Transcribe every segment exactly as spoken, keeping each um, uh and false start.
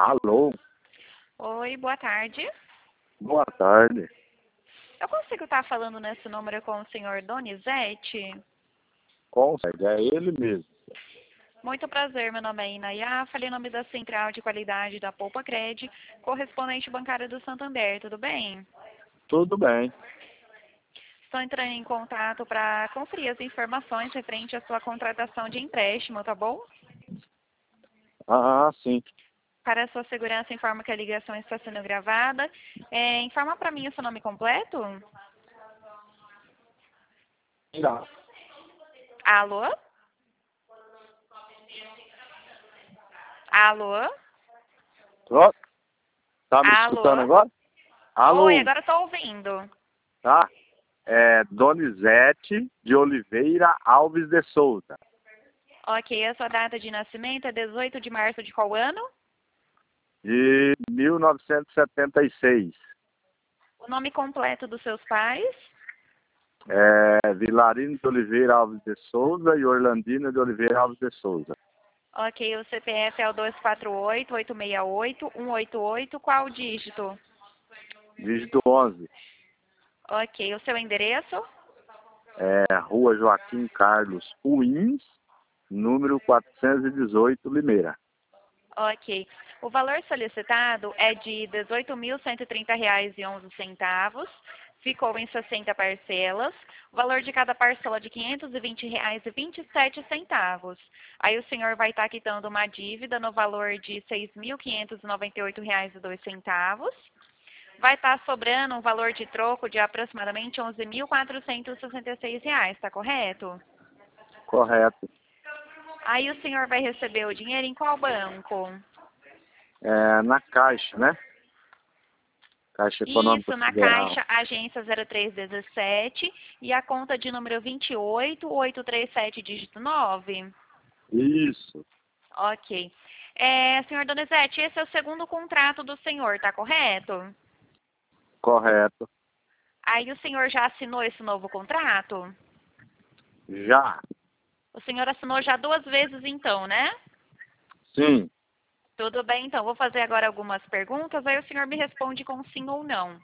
Alô, Oi, boa tarde. boa tarde. Eu consigo estar falando nesse número com o senhor Donizete? Consegue, é ele mesmo. Muito prazer, meu nome é Inayá, falei em nome da Central de Qualidade da Poupa Cred, correspondente bancário do Santander, tudo bem? Tudo bem. Estou entrando em contato para conferir as informações referente à sua contratação de empréstimo, tá bom? Ah, sim. Para a sua segurança, informo que a ligação está sendo gravada. É, informa para mim o seu nome completo? Já. Alô? Alô? Ó, tá me escutando Alô? agora? Oi, Alô, agora estou ouvindo. tá? É Donizete de Oliveira Alves de Souza. Ok, a sua data de nascimento é dezoito de março de qual ano? De mil novecentos e setenta e seis. O nome completo dos seus pais? É Vilarino de Oliveira Alves de Souza e Orlandina de Oliveira Alves de Souza. Ok, o C P F é o dois quatro oito, oito seis oito, um oito oito, qual o dígito? Dígito onze. Ok, o seu endereço? É Rua Joaquim Carlos Uins, número quatrocentos e dezoito, Limeira. Ok. O valor solicitado é de dezoito mil cento e trinta reais e onze centavos. Ficou em sessenta parcelas. O valor de cada parcela de quinhentos e vinte reais e vinte e sete centavos. Aí o senhor vai estar quitando uma dívida no valor de seis mil quinhentos e noventa e oito reais e dois centavos. Vai estar sobrando um valor de troco de aproximadamente onze mil quatrocentos e sessenta e seis reais, tá correto? Correto. Aí o senhor vai receber o dinheiro em qual banco? É, na Caixa, né? Caixa Econômica Isso, na Federal. Caixa, agência zero três dezessete e a conta de número vinte e oito, oito três sete, dígito nove. Isso, Ok. É, senhor Donizete, esse é o segundo contrato do senhor, tá correto? correto. Aí o senhor já assinou esse novo contrato? Já, O senhor assinou já duas vezes então, né? sim, Tudo bem, então. Vou fazer agora algumas perguntas, aí o senhor me responde com sim ou não.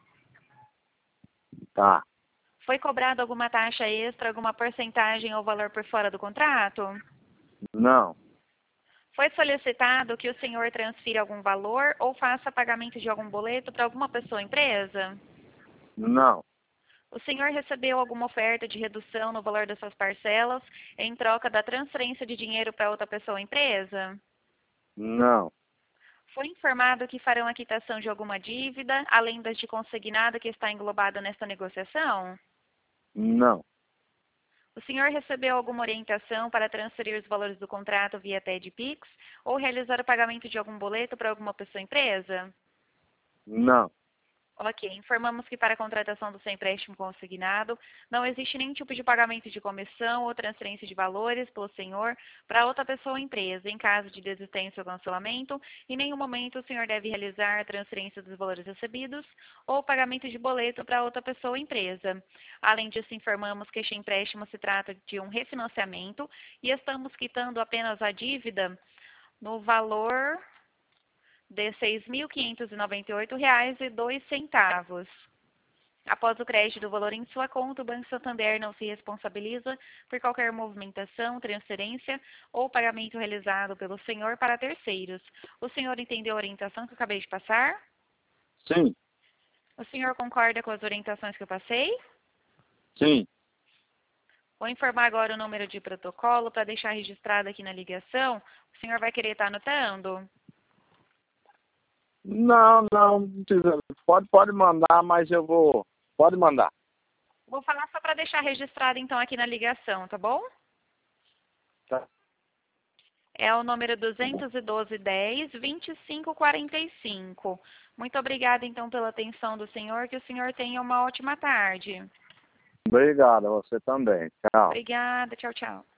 tá. Foi cobrado alguma taxa extra, alguma porcentagem ou valor por fora do contrato? Não, Foi solicitado que o senhor transfira algum valor ou faça pagamento de algum boleto para alguma pessoa ou empresa? não, O senhor recebeu alguma oferta de redução no valor das suas parcelas em troca da transferência de dinheiro para outra pessoa ou empresa? não, Foi informado que farão a quitação de alguma dívida, além das de consignado que está englobada nesta negociação? não, O senhor recebeu alguma orientação para transferir os valores do contrato via T E D Pix ou realizar o pagamento de algum boleto para alguma pessoa ou empresa? não, Ok, informamos que para a contratação do seu empréstimo consignado não existe nenhum tipo de pagamento de comissão ou transferência de valores pelo senhor para outra pessoa ou empresa. Em caso de desistência ou cancelamento, em nenhum momento o senhor deve realizar a transferência dos valores recebidos ou pagamento de boleto para outra pessoa ou empresa. Além disso, informamos que este empréstimo se trata de um refinanciamento e estamos quitando apenas a dívida no valor de seis mil quinhentos e noventa e oito reais e dois centavos. Após o crédito do valor em sua conta, o Banco Santander não se responsabiliza por qualquer movimentação, transferência ou pagamento realizado pelo senhor para terceiros. O senhor entendeu a orientação que eu acabei de passar? sim, O senhor concorda com as orientações que eu passei? sim. Vou informar agora o número de protocolo para deixar registrado aqui na ligação. O senhor vai querer estar anotando? Não, não, não precisa. Pode, pode mandar, mas eu vou. Pode mandar. Vou falar só para deixar registrado então aqui na ligação, tá bom? Tá, É o número tá bom. duzentos e doze, dez, vinte e cinco, quarenta e cinco. Muito obrigada, então, pela atenção do senhor. Que o senhor tenha uma ótima tarde. Obrigado, você também. Tchau. Obrigada. Tchau, tchau.